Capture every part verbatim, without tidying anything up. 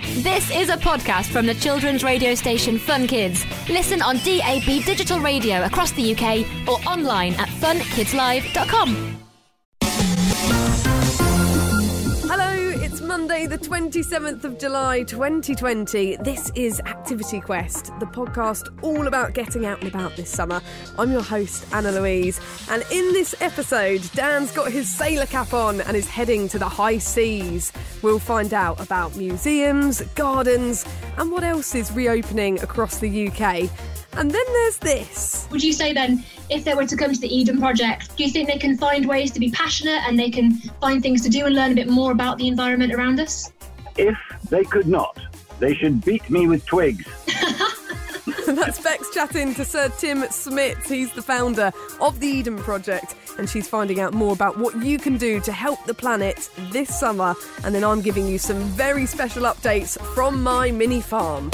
This is a podcast from the children's radio station Fun Kids. Listen on D A B digital radio across the U K or online at fun kids live dot com. It's Monday, the twenty-seventh of July, twenty twenty. This is Activity Quest, the podcast all about getting out and about this summer. I'm your host, Anna Louise, and in this episode, Dan's got his sailor cap on and is heading to the high seas. We'll find out about museums, gardens, and what else is reopening across the U K. And then there's this. Would you say then, if they were to come to the Eden Project, do you think they can find ways to be passionate and they can find things to do and learn a bit more about the environment around us? If they could not, they should beat me with twigs. That's Bex chatting to Sir Tim Smits. He's the founder of the Eden Project, and she's finding out more about what you can do to help the planet this summer. And then I'm giving you some very special updates from my mini farm.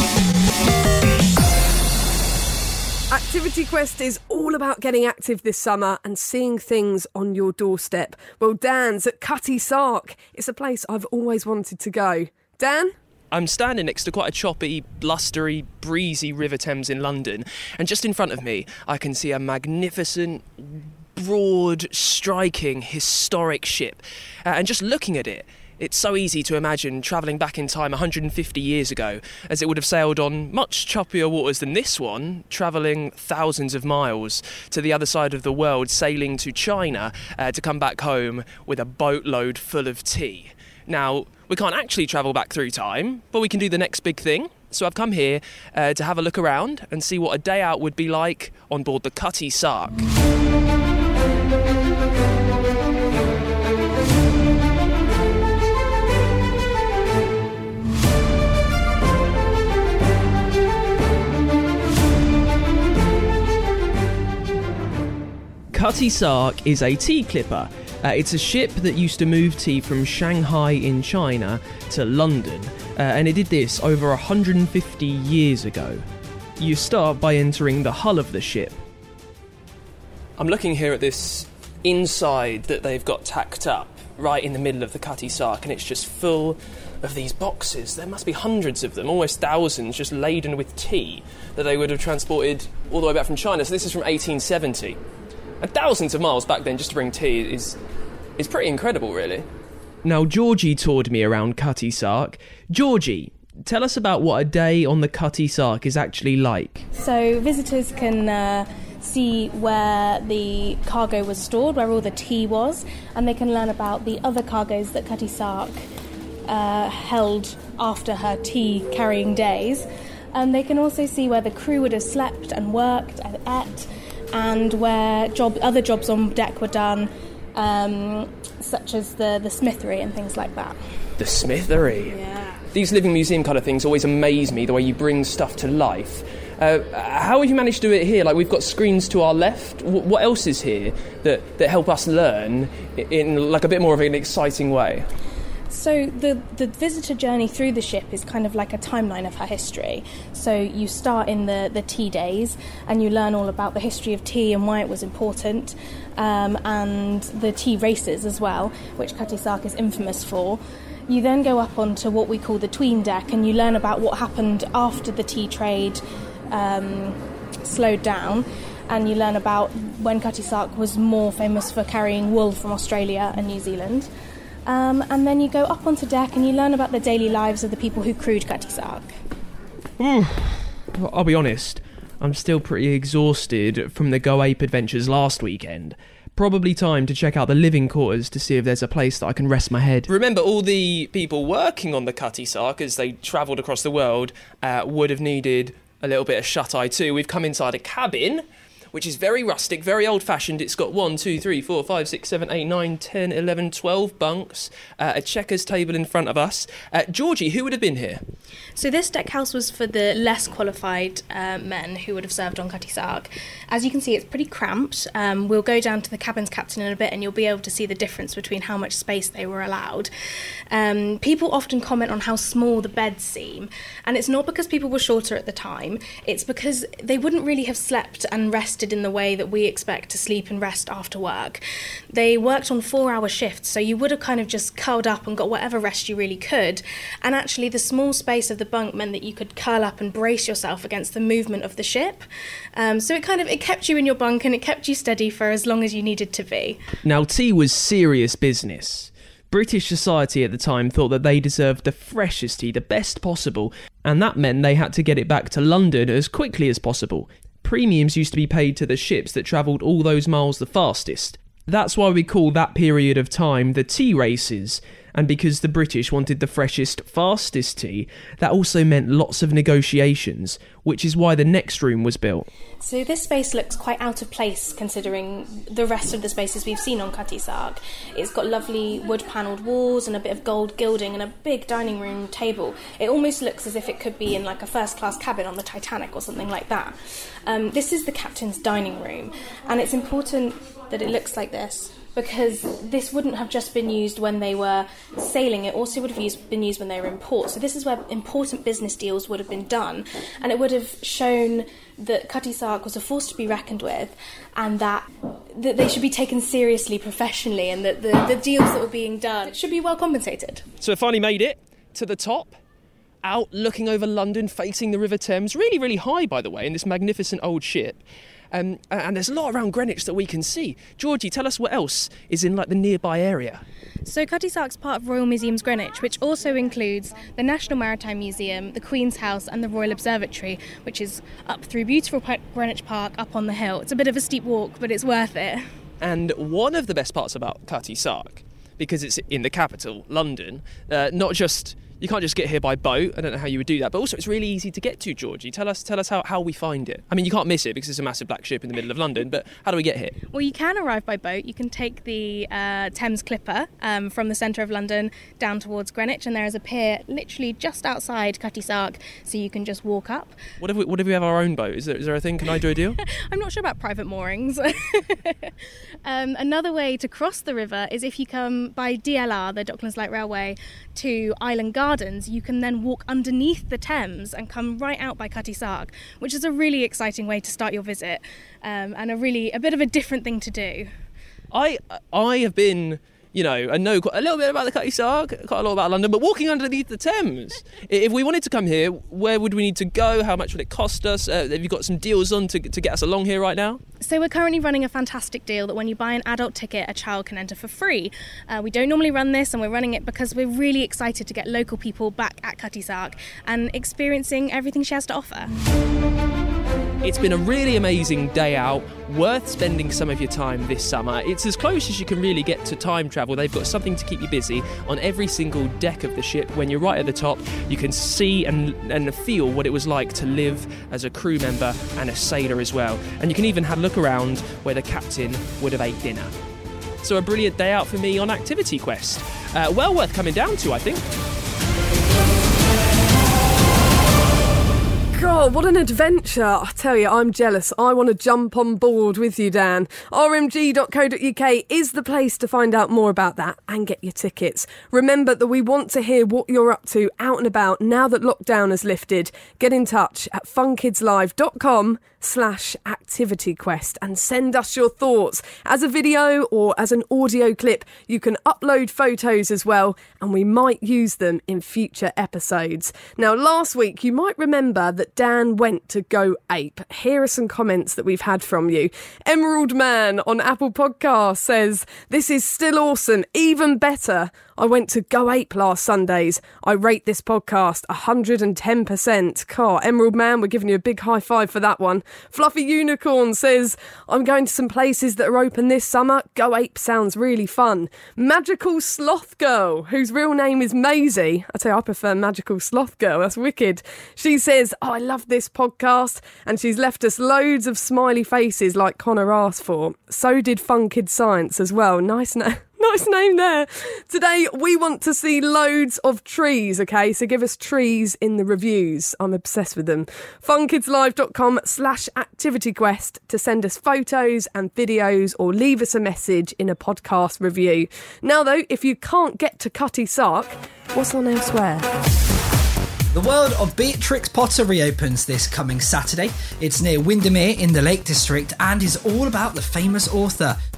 Activity Quest is all about getting active this summer and seeing things on your doorstep. Well, Dan's at Cutty Sark. It's a place I've always wanted to go. Dan? I'm standing next to quite a choppy, blustery, breezy River Thames in London, and just in front of me I can see a magnificent, broad, striking, historic ship. Uh, and just looking at it, it's so easy to imagine travelling back in time one hundred fifty years ago, as it would have sailed on much choppier waters than this one, travelling thousands of miles to the other side of the world, sailing to China uh, to come back home with a boatload full of tea. Now, we can't actually travel back through time, but we can do the next big thing. So I've come here uh, to have a look around and see what a day out would be like on board the Cutty Sark. Cutty Sark is a tea clipper. Uh, it's a ship that used to move tea from Shanghai in China to London, uh, and it did this over one hundred fifty years ago. You start by entering the hull of the ship. I'm looking here at this inside that they've got tacked up right in the middle of the Cutty Sark, and it's just full of these boxes. There must be hundreds of them, almost thousands, just laden with tea that they would have transported all the way back from China. So this is from eighteen seventy. And thousands of miles back then just to bring tea is is pretty incredible, really. Now, Georgie toured me around Cutty Sark. Georgie, tell us about what a day on the Cutty Sark is actually like. So visitors can uh, see where the cargo was stored, where all the tea was, and they can learn about the other cargoes that Cutty Sark uh, held after her tea-carrying days. And they can also see where the crew would have slept and worked and ate, and where job, other jobs on deck were done, um, such as the, the smithery and things like that. The smithery? Yeah. These living museum kind of things always amaze me, the way you bring stuff to life. Uh, how have you managed to do it here? Like, we've got screens to our left. W- what else is here that, that help us learn in like a bit more of an exciting way? So the, the visitor journey through the ship is kind of like a timeline of her history. So you start in the, the tea days and you learn all about the history of tea and why it was important, um, and the tea races as well, which Cutty Sark is infamous for. You then go up onto what we call the tween deck and you learn about what happened after the tea trade um, slowed down, and you learn about when Cutty Sark was more famous for carrying wool from Australia and New Zealand. Um, and then you go up onto deck and you learn about the daily lives of the people who crewed Cutty Sark. Well, I'll be honest, I'm still pretty exhausted from the Go Ape adventures last weekend. Probably time to check out the living quarters to see if there's a place that I can rest my head. Remember, all the people working on the Cutty Sark as they travelled across the world uh, would have needed a little bit of shut-eye too. We've come inside a cabin, which is very rustic, very old-fashioned. It's got one, two, three, four, five, six, seven, eight, nine, ten, eleven, twelve bunks, uh, a checkers table in front of us. Uh, Georgie, who would have been here? So this deck house was for the less qualified uh, men who would have served on Cutty Sark. As you can see, it's pretty cramped. Um, we'll go down to the cabin's captain in a bit and you'll be able to see the difference between how much space they were allowed. Um, people often comment on how small the beds seem, and it's not because people were shorter at the time, it's because they wouldn't really have slept and rested in the way that we expect to sleep and rest after work. They worked on four-hour shifts, so you would have kind of just curled up and got whatever rest you really could, and actually the small space base of the bunk meant that you could curl up and brace yourself against the movement of the ship. Um, so it kind of it kept you in your bunk and it kept you steady for as long as you needed to be. Now, tea was serious business. British society at the time thought that they deserved the freshest tea, the best possible, and that meant they had to get it back to London as quickly as possible. Premiums used to be paid to the ships that travelled all those miles the fastest. That's why we call that period of time the tea races. And because the British wanted the freshest, fastest tea, that also meant lots of negotiations, which is why the next room was built. So this space looks quite out of place considering the rest of the spaces we've seen on Cutty Sark. It's got lovely wood-panelled walls and a bit of gold gilding and a big dining room table. It almost looks as if it could be in like a first-class cabin on the Titanic or something like that. Um, this is the captain's dining room, and it's important that it looks like this, because this wouldn't have just been used when they were sailing, it also would have used, been used when they were in port. So this is where important business deals would have been done, and it would have shown that Cutty Sark was a force to be reckoned with, and that, that they should be taken seriously professionally, and that the, the deals that were being done should be well compensated. So it finally made it to the top, out looking over London, facing the River Thames, really, really high, by the way, in this magnificent old ship. Um, and there's a lot around Greenwich that we can see. Georgie, tell us what else is in like the nearby area. So Cutty Sark's part of Royal Museums Greenwich, which also includes the National Maritime Museum, the Queen's House and the Royal Observatory, which is up through beautiful Greenwich Park, up on the hill. It's a bit of a steep walk, but it's worth it. And one of the best parts about Cutty Sark, because it's in the capital, London, uh, not just... You can't just get here by boat. I don't know how you would do that. But also it's really easy to get to, Georgie. Tell us tell us how, how we find it. I mean, you can't miss it because it's a massive black ship in the middle of London, but how do we get here? Well, you can arrive by boat. You can take the uh, Thames Clipper um, from the centre of London down towards Greenwich, and there is a pier literally just outside Cutty Sark, so you can just walk up. What if we, what if we have our own boat? Is there, is there a thing? Can I do a deal? I'm not sure about private moorings. um, another way to cross the river is if you come by D L R, the Docklands Light Railway, to Island Gardens. You can then walk underneath the Thames and come right out by Cutty Sark, which is a really exciting way to start your visit, um, and a really a bit of a different thing to do. I I have been, you know, I know quite a little bit about the Cutty Sark, quite a lot about London, but walking underneath the Thames, if we wanted to come here, where would we need to go? How much would it cost us? Uh, have you got some deals on to, to get us along here right now? So we're currently running a fantastic deal that when you buy an adult ticket, a child can enter for free. Uh, we don't normally run this, and we're running it because we're really excited to get local people back at Cutty Sark and experiencing everything she has to offer. It's been a really amazing day out, worth spending some of your time this summer. It's as close as you can really get to time travel. They've got something to keep you busy on every single deck of the ship. When you're right at the top, you can see and, and feel what it was like to live as a crew member and a sailor as well. And you can even have a look around where the captain would have ate dinner. So a brilliant day out for me on Activity Quest. Uh, well worth coming down to, I think. God, what an adventure. I tell you, I'm jealous. I want to jump on board with you, Dan. r m g dot co dot u k is the place to find out more about that and get your tickets. Remember that we want to hear what you're up to out and about now that lockdown has lifted. Get in touch at funkidslive.com slash activity quest and send us your thoughts as a video or as an audio clip. You can upload photos as well, and we might use them in future episodes. Now, last week you might remember that Dan went to Go Ape. Here are some comments that we've had from you. Emerald Man on Apple Podcasts says, "This is still awesome, even better. I went to Go Ape last Sundays. I rate this podcast one hundred ten percent. Car, Emerald Man, we're giving you a big high five for that one. Fluffy Unicorn says, I'm going to some places that are open this summer. Go Ape sounds really fun. Magical Sloth Girl, whose real name is Maisie. I tell you, I prefer Magical Sloth Girl. That's wicked. She says, oh, I love this podcast. And she's left us loads of smiley faces like Connor asked for. So did Fun Kid Science as well. Nice name. Nice name there. Today, we want to see loads of trees, okay? So give us trees in the reviews. I'm obsessed with them. funkidslive.com slash activity quest to send us photos and videos or leave us a message in a podcast review. Now, though, if you can't get to Cutty Sark, what's on elsewhere? The world of Beatrix Potter reopens this coming Saturday. It's near Windermere in the Lake District and is all about the famous author.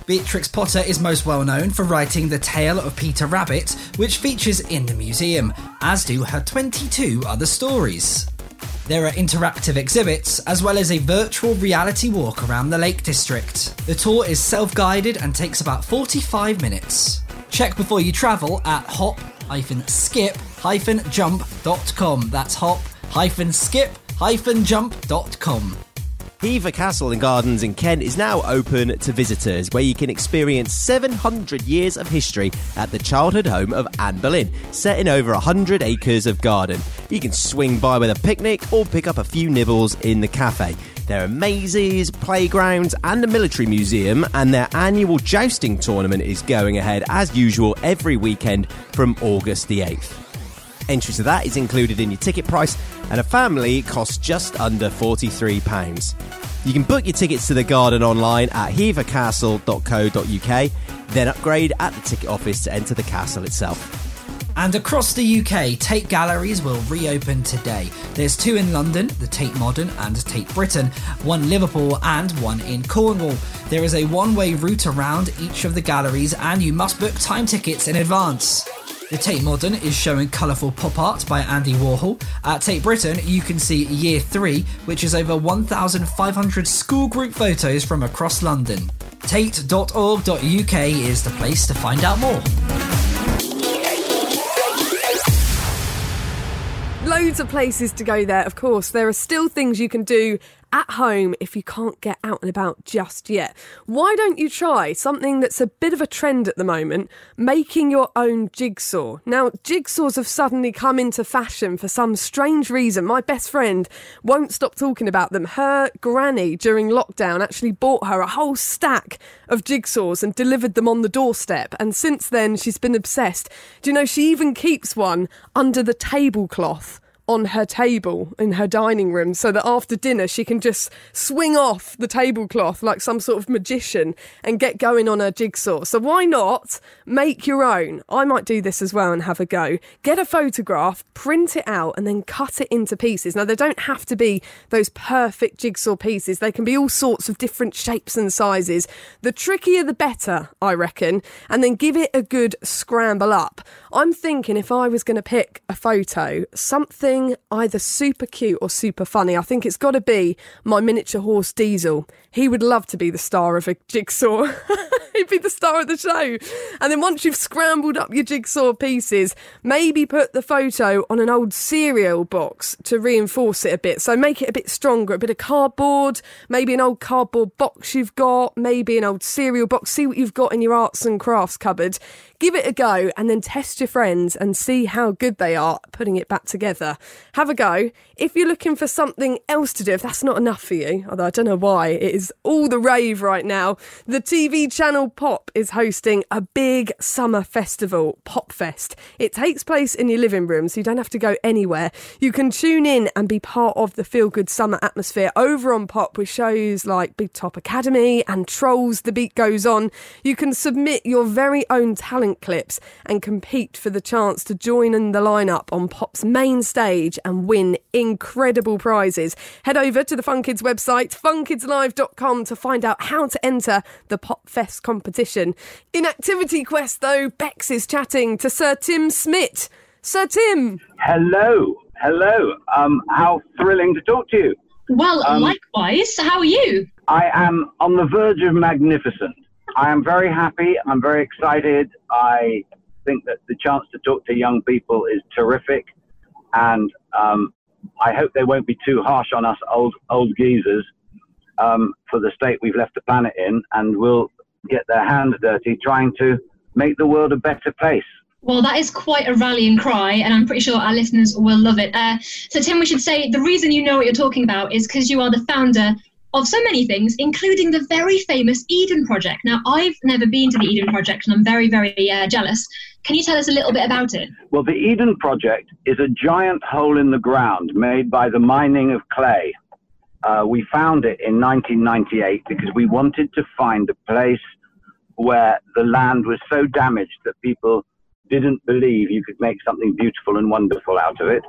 Beatrix Potter is most well known for writing The Tale of Peter Rabbit, which features in the museum, as do her twenty-two other stories. There are interactive exhibits, as well as a virtual reality walk around the Lake District. The tour is self-guided and takes about forty-five minutes. Check before you travel at hop dash skip dash jump dot com. That's hop dash skip dash jump dot com. Hever Castle and Gardens in Kent is now open to visitors, where you can experience seven hundred years of history at the childhood home of Anne Boleyn, set in over one hundred acres of garden. You can swing by with a picnic or pick up a few nibbles in the cafe. There are mazes, playgrounds and a military museum, and their annual jousting tournament is going ahead as usual every weekend from August the eighth. Entry to that is included in your ticket price, and a family costs just under forty-three pounds. You can book your tickets to the garden online at hever castle dot co dot uk, then upgrade at the ticket office to enter the castle itself. And across the U K, Tate galleries will reopen today. There's two in London, the Tate Modern and Tate Britain, one in Liverpool and one in Cornwall. There is a one-way route around each of the galleries, and you must book time tickets in advance. The Tate Modern is showing colourful pop art by Andy Warhol. At Tate Britain, you can see Year three, which is over one thousand five hundred school group photos from across London. tate dot org dot uk is the place to find out more. Loads of places to go there, of course. There are still things you can do at home if you can't get out and about just yet. Why don't you try something that's a bit of a trend at the moment, making your own jigsaw? Now, jigsaws have suddenly come into fashion for some strange reason. My best friend won't stop talking about them. Her granny, during lockdown, actually bought her a whole stack of jigsaws and delivered them on the doorstep. And since then, she's been obsessed. Do you know, she even keeps one under the tablecloth on her table in her dining room, so that after dinner she can just swing off the tablecloth like some sort of magician and get going on her jigsaw. So why not make your own? I might do this as well and have a go. Get a photograph, print it out and then cut it into pieces. Now, they don't have to be those perfect jigsaw pieces. They can be all sorts of different shapes and sizes. The trickier the better, I reckon, and then give it a good scramble up. I'm thinking if I was going to pick a photo, something either super cute or super funny. I think it's got to be my miniature horse Diesel. He would love to be the star of a jigsaw. He'd be the star of the show. And then once you've scrambled up your jigsaw pieces, maybe put the photo on an old cereal box to reinforce it a bit. So make it a bit stronger, a bit of cardboard, maybe an old cardboard box you've got, maybe an old cereal box. See what you've got in your arts and crafts cupboard. Give it a go and then test your friends and see how good they are at putting it back together. Have a go. If you're looking for something else to do, if that's not enough for you, although I don't know why, it is all the rave right now, the T V channel Pop is hosting a big summer festival, Pop Fest. It takes place in your living room, so you don't have to go anywhere. You can tune in and be part of the feel-good summer atmosphere over on Pop with shows like Big Top Academy and Trolls The Beat Goes On. You can submit your very own talent clips and compete for the chance to join in the lineup on Pop's main stage and win incredible prizes. Head over to the Fun Kids website, fun kids live dot com, to find out how to enter the Pop Fest competition. In Activity Quest, though, Bex is chatting to Sir Tim Smith. Sir Tim. Hello. Hello. Um, how thrilling to talk to you. Well, um, likewise. How are you? I am on the verge of magnificent. I am very happy. I'm very excited. I think that the chance to talk to young people is terrific. And um, I hope they won't be too harsh on us old old geezers um, for the state we've left the planet in, and will get their hands dirty trying to make the world a better place. Well, that is quite a rallying cry, and I'm pretty sure our listeners will love it. Uh, so, Tim, we should say the reason you know what you're talking about is because you are the founder of so many things, including the very famous Eden Project. Now, I've never been to the Eden Project, and I'm very, very uh, jealous. Can you tell us a little bit about it? Well, the Eden Project is a giant hole in the ground made by the mining of clay. Uh, we found it in nineteen ninety-eight because we wanted to find a place where the land was so damaged that people didn't believe you could make something beautiful and wonderful out of it.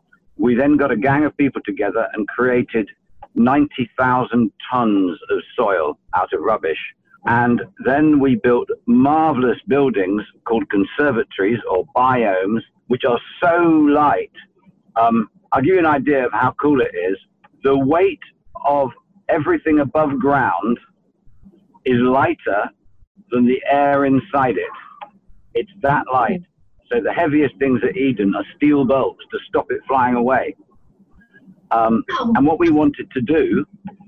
We then got a gang of people together and created ninety thousand tons of soil out of rubbish, And then we built marvelous buildings called conservatories or biomes, which are so light. Um, I'll give you an idea of how cool it is. The weight of everything above ground is lighter than the air inside it. It's that light. So the heaviest things at Eden are steel bolts to stop it flying away. Um, and what we wanted to do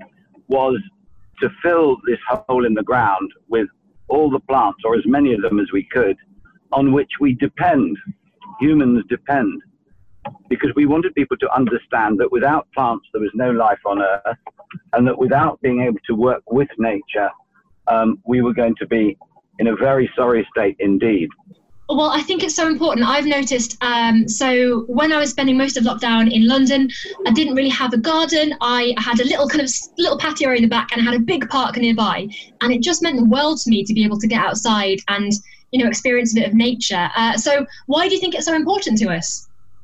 was to fill this hole in the ground with all the plants, or as many of them as we could, on which we depend. Humans depend. Because we wanted people to understand that without plants, there was no life on Earth, and that without being able to work with nature, um, we were going to be in a very sorry state indeed. Well, I think it's so important. I've noticed, um, so when I was spending most of lockdown in London, I didn't really have a garden. I had a little kind of little patio in the back, and I had a big park nearby. And it just meant the world to me to be able to get outside and, you know, experience a bit of nature. Uh, so why do you think it's so important to us?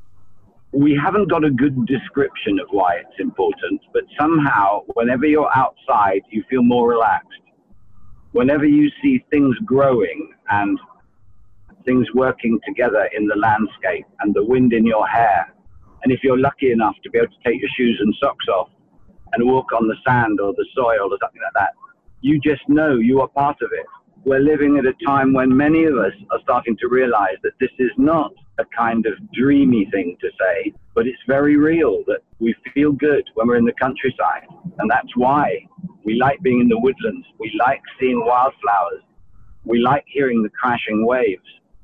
We haven't got a good description of why it's important, but somehow, whenever you're outside, you feel more relaxed. Whenever you see things growing and things working together in the landscape and the wind in your hair, and if you're lucky enough to be able to take your shoes and socks off and walk on the sand or the soil or something like that, you just know you are part of it. We're living at a time when many of us are starting to realize that this is not a kind of dreamy thing to say, but it's very real, that we feel good when we're in the countryside. And that's why we like being in the woodlands. We like seeing wildflowers. We like hearing the crashing waves.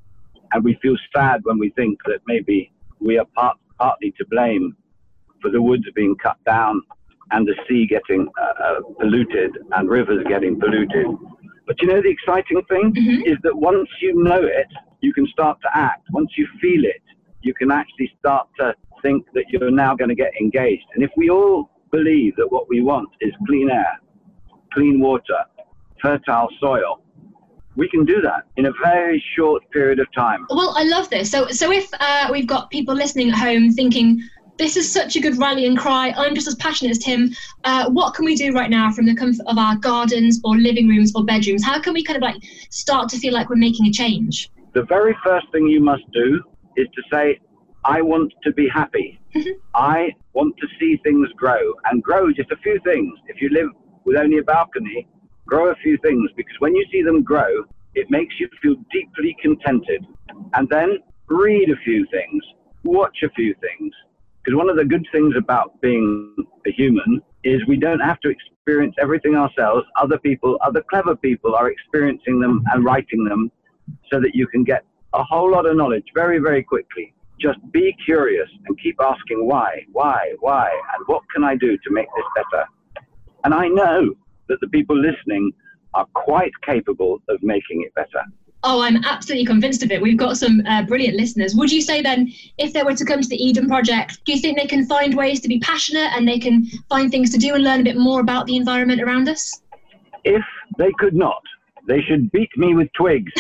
And we feel sad when we think that maybe we are part, partly to blame for the woods being cut down and the sea getting uh, uh, polluted and rivers getting polluted. But you know, the exciting thing mm-hmm. is that once you know it, you can start to act. Once you feel it, you can actually start to think that you're now going to get engaged. And if we all believe that what we want is clean air, clean water, fertile soil, we can do that in a very short period of time. Well, I love this. So so if uh, we've got people listening at home thinking, this is such a good rallying cry, I'm just as passionate as Tim, uh, what can we do right now from the comfort of our gardens or living rooms or bedrooms? How can we kind of like start to feel like we're making a change? The very first thing you must do is to say, I want to be happy. Mm-hmm. I want to see things grow, and grow just a few things. If you live with only a balcony, grow a few things, because when you see them grow, it makes you feel deeply contented. And then read a few things, watch a few things. Because one of the good things about being a human is we don't have to experience everything ourselves. Other people, other clever people are experiencing them and writing them so that you can get a whole lot of knowledge very, very quickly. Just be curious and keep asking why, why, why, and what can I do to make this better? And I know that the people listening are quite capable of making it better. Oh, I'm absolutely convinced of it. We've got some uh, brilliant listeners. Would you say then, if they were to come to the Eden Project, do you think they can find ways to be passionate and they can find things to do and learn a bit more about the environment around us? If they could not, they should beat me with twigs.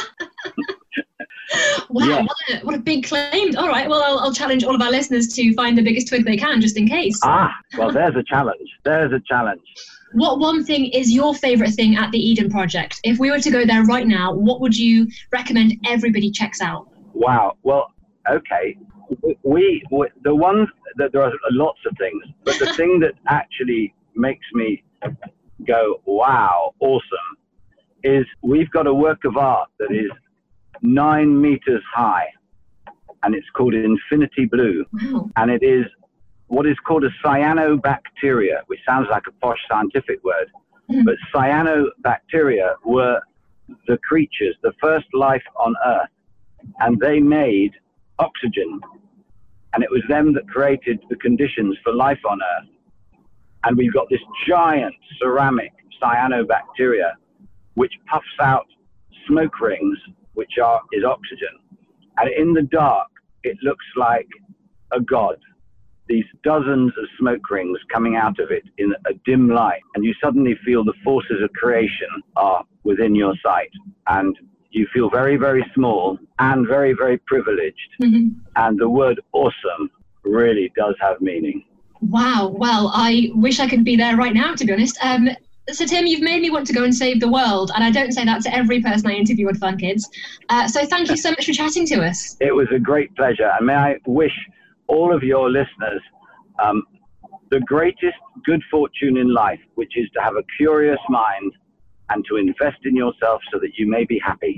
Wow, yeah. what, a, what a big claim. All right, well, I'll, I'll challenge all of our listeners to find the biggest twig they can, just in case. Ah, well, there's a challenge. There's a challenge. What one thing is your favourite thing at the Eden Project? If we were to go there right now, what would you recommend everybody checks out? Wow. Well, okay. We, we the one that there are lots of things, but the thing that actually makes me go, wow, awesome, is we've got a work of art that is nine meters high, and it's called Infinity Blue. Wow. And it is what is called a cyanobacteria, which sounds like a posh scientific word, mm. but cyanobacteria were the creatures, the first life on Earth, and they made oxygen, and it was them that created the conditions for life on Earth. And we've got this giant ceramic cyanobacteria which puffs out smoke rings, which are is oxygen, and in the dark it looks like a god. These dozens of smoke rings coming out of it in a dim light, and you suddenly feel the forces of creation are within your sight, and you feel very, very small and very, very privileged. Mm-hmm. And the word awesome really does have meaning. Wow. Well, I wish I could be there right now, to be honest. Um, So, Tim, you've made me want to go and save the world, and I don't say that to every person I interview on Fun Kids. Uh, so thank you so much for chatting to us. It was a great pleasure. And may I wish all of your listeners um, the greatest good fortune in life, which is to have a curious mind and to invest in yourself so that you may be happy.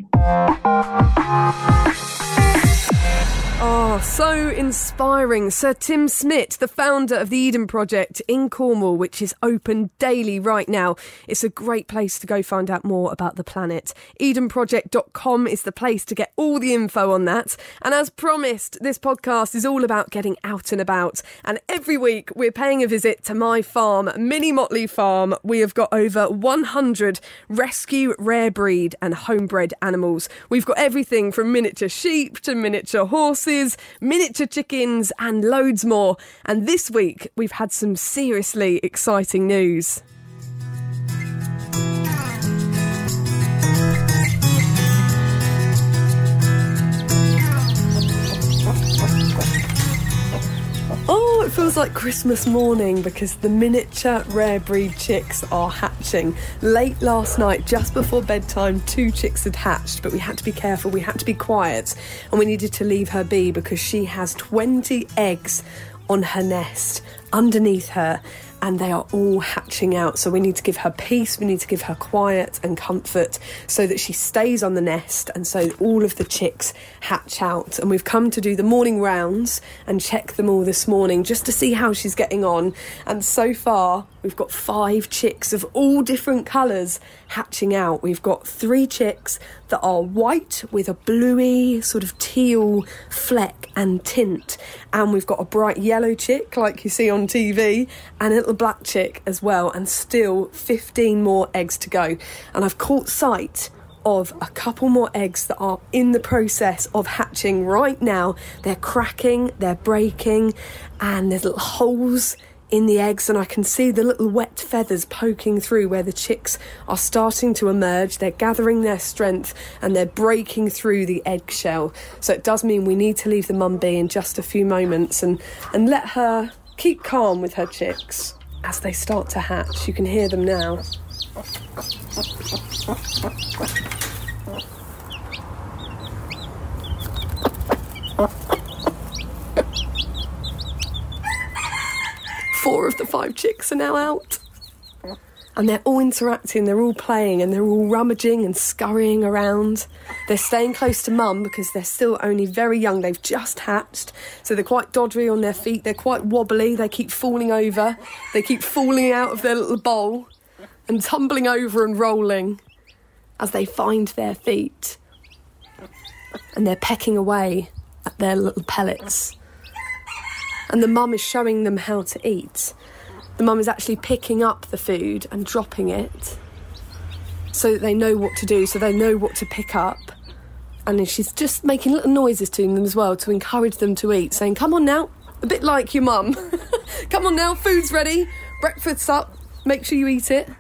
Oh, so inspiring. Sir Tim Smit, the founder of the Eden Project in Cornwall, which is open daily right now. It's a great place to go find out more about the planet. eden project dot com is the place to get all the info on that. And as promised, this podcast is all about getting out and about. And every week we're paying a visit to my farm, Mini Motley Farm. We have got over one hundred rescue, rare breed and homebred animals. We've got everything from miniature sheep to miniature horses, miniature chickens and loads more. And this week we've had some seriously exciting news. Oh, it feels like Christmas morning because the miniature rare breed chicks are hatching. Late last night, just before bedtime, two chicks had hatched, but we had to be careful, we had to be quiet, and we needed to leave her be because she has twenty eggs on her nest underneath her, and they are all hatching out. So we need to give her peace, we need to give her quiet and comfort so that she stays on the nest and so all of the chicks hatch out. And we've come to do the morning rounds and check them all this morning just to see how she's getting on. And so far we've got five chicks of all different colours hatching out. We've got three chicks that are white with a bluey sort of teal fleck and tint, and we've got a bright yellow chick like you see on T V and a little black chick as well, and still fifteen more eggs to go. And I've caught sight of a couple more eggs that are in the process of hatching right now. They're cracking, they're breaking, and there's little holes in the eggs, and I can see the little wet feathers poking through where the chicks are starting to emerge. They're gathering their strength and they're breaking through the eggshell. So it does mean we need to leave the mum be in just a few moments and, and let her keep calm with her chicks as they start to hatch. You can hear them now. Four of the five chicks are now out. And they're all interacting, they're all playing, and they're all rummaging and scurrying around. They're staying close to mum because they're still only very young. They've just hatched, so they're quite doddery on their feet. They're quite wobbly. They keep falling over. They keep falling out of their little bowl and tumbling over and rolling as they find their feet. And they're pecking away at their little pellets. And the mum is showing them how to eat. The mum is actually picking up the food and dropping it so that they know what to do, so they know what to pick up. And she's just making little noises to them as well to encourage them to eat, saying, come on now, a bit like your mum. Come on now, food's ready, breakfast's up, make sure you eat it.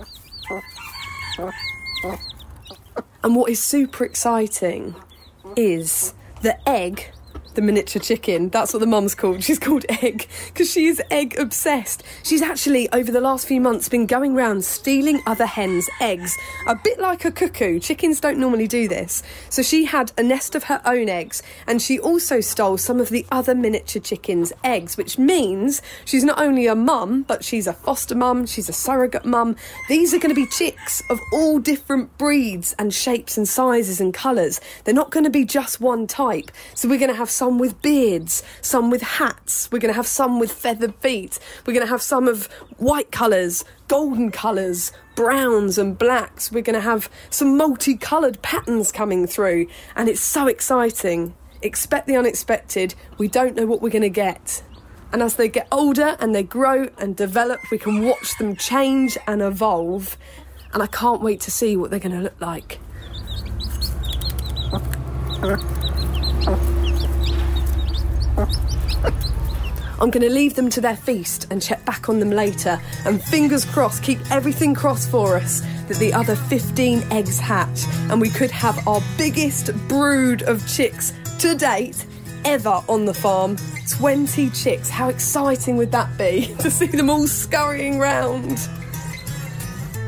And what is super exciting is the egg, the miniature chicken, that's what the mum's called. She's called Egg because she is egg obsessed. She's actually, over the last few months, been going around stealing other hens' eggs, a bit like a cuckoo. Chickens don't normally do this. So she had a nest of her own eggs, and she also stole some of the other miniature chickens' eggs, which means she's not only a mum, but she's a foster mum, she's a surrogate mum. These are going to be chicks of all different breeds and shapes and sizes and colours. They're not going to be just one type. So we're going to have some with beards, some with hats, we're going to have some with feathered feet, we're going to have some of white colours, golden colours, browns and blacks. We're going to have some multicoloured patterns coming through, and it's so exciting. Expect the unexpected. We don't know what we're going to get. And as they get older and they grow and develop, we can watch them change and evolve, and I can't wait to see what they're going to look like. I'm going to leave them to their feast and check back on them later, and fingers crossed, keep everything crossed for us that the other fifteen eggs hatch and we could have our biggest brood of chicks to date ever on the farm. twenty chicks, how exciting would that be to see them all scurrying round?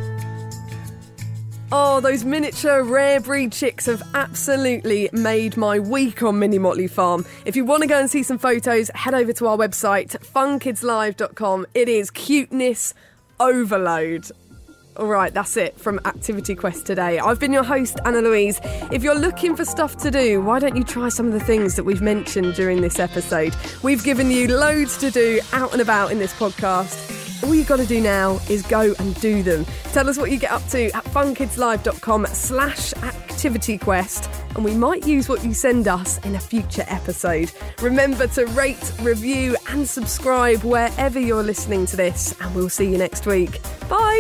Oh, those miniature rare breed chicks have absolutely made my week on Mini Motley Farm. If you want to go and see some photos, head over to our website, fun kids live dot com. It is cuteness overload. All right, that's it from Activity Quest today. I've been your host, Anna Louise. If you're looking for stuff to do, why don't you try some of the things that we've mentioned during this episode? We've given you loads to do out and about in this podcast. All you've got to do now is go and do them. Tell us what you get up to at fun kids live dot com slash activity quest, and we might use what you send us in a future episode. Remember to rate, review and subscribe wherever you're listening to this, and we'll see you next week. Bye!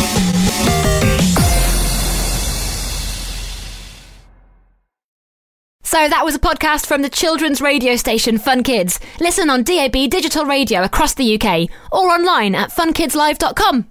So that was a podcast from the children's radio station Fun Kids. Listen on D A B digital radio across the U K or online at fun kids live dot com.